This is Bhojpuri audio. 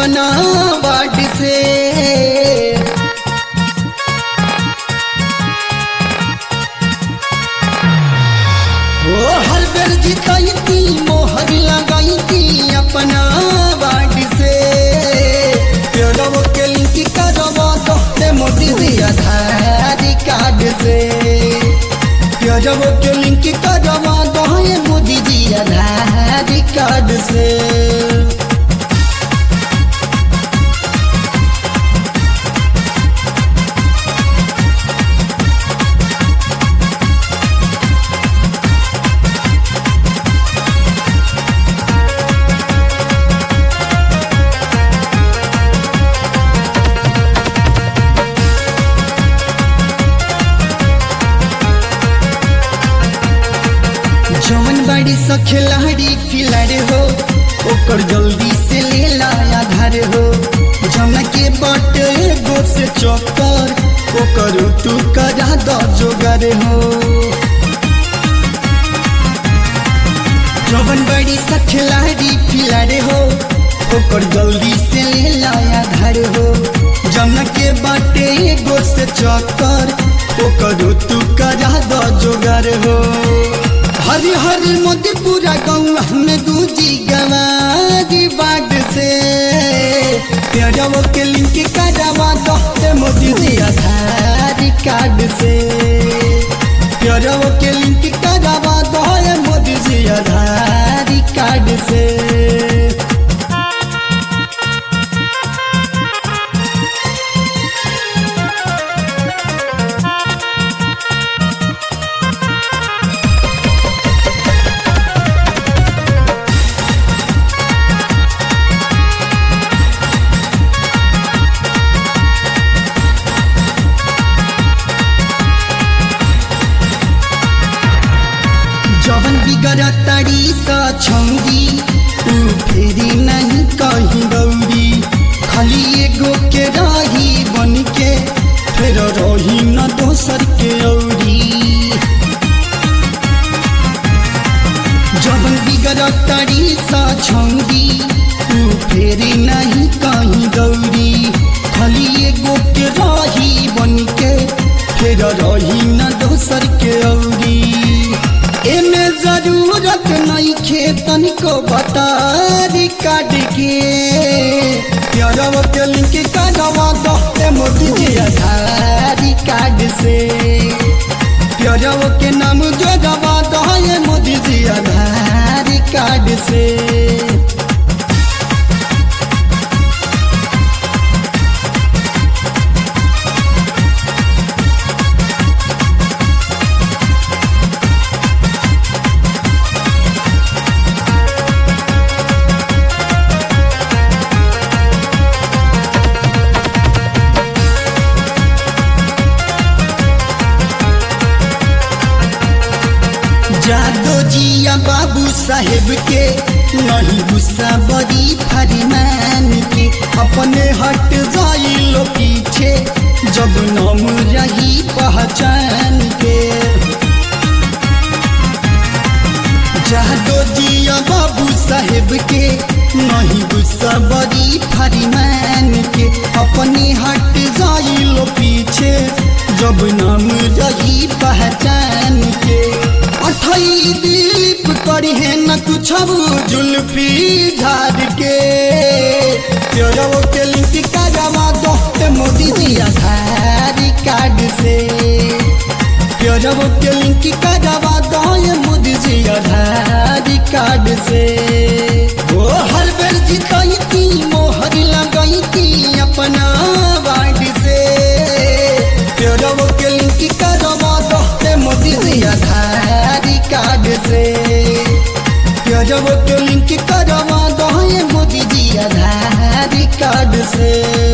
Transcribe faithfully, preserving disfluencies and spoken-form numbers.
अपना वार्ड से। ओ हर बेर जीतती मोहर लगाईती अपना वार्ड से। प्योरव के लिंक करवा दो मोदी जी आधार कार्ड से। प्योरव के लिंक करवा दो मोदी जी आधार कार्ड से। जौन बड़ी सखिलाड़ी खिलाड़ी हो ओकर जल्दी से ले लाया घर हो। जौन के बट एगो से चक्कर ओकर तू करा दो जोगर हो। जौन बड़ी सखिलाड़ी खिलाड़ी हो ओकर जल्दी से ले लाया घर हो। जौन के बट एगो से चक्कर ओकर तू करा दो जोगर हो। हरी हरी मोदी पूरा गाँव में दूजी गवारी बाग से। प्यारों के लिंक करवा दो मोदी जी आधार कार्ड से। प्यारों के लिंक करवा दो मोदी जी आधार कार्ड से। जवन बिगड़ तारी सा छौरी तू फेरी नहीं कहीं गौरी। खाली एगो के राही बन के फिर रही न दोसर के औरी। जवन बिगड़ तारी सा छौरी तू फेरी नहीं कहीं गौरी। खाली एगो के राही बन के फिर रही न दोसर के औरी। एमे जरूरत नहीं खेतन को बतारी काट के। प्यारों के लिंक करवा दो मोदी जी आधार कार्ड से। प्यारों के नाम जोड़वा दो मोदी जी आधार कार्ड से। जादो जिया बाबू साहेब के नहीं गुस्सा बड़ी फरमान के। अपने हट जाई लो पीछे जब नाम रही पहचान के। जादो जिया बाबू साहेब के नहीं गुस्सा बड़ी फरमान के। अपने हट जाई लो पीछे जब नाम रही पहचान के। अठाई दीप करी है न कुछ जुल्फी झाड़ के। प्यारों के लिंक करवा दो मोदी जी आधार कार्ड से। प्यारों के लिंक करवा दो मोदी जी आधार कार्ड से। ओ हर बेर जीतती मोहर लगाईती अपना वार्ड से। प्यारों के लिंक करवा दो मोदी जी आधार कार्ड से। प्यारों के लिंक करवा दो मोदी जी आधार कार्ड से।